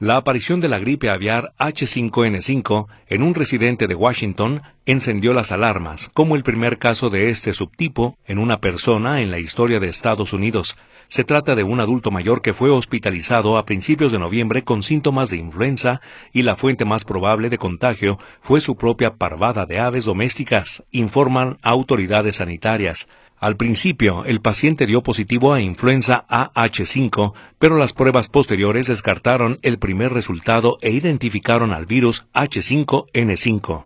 La aparición de la gripe aviar H5N5 en un residente de Washington encendió las alarmas como el primer caso de este subtipo en una persona en la historia de Estados Unidos. Se trata de un adulto mayor que fue hospitalizado a principios de noviembre con síntomas de influenza y la fuente más probable de contagio fue su propia parvada de aves domésticas, informan autoridades sanitarias. Al principio, el paciente dio positivo a influenza AH5, pero las pruebas posteriores descartaron el primer resultado e identificaron al virus H5N5.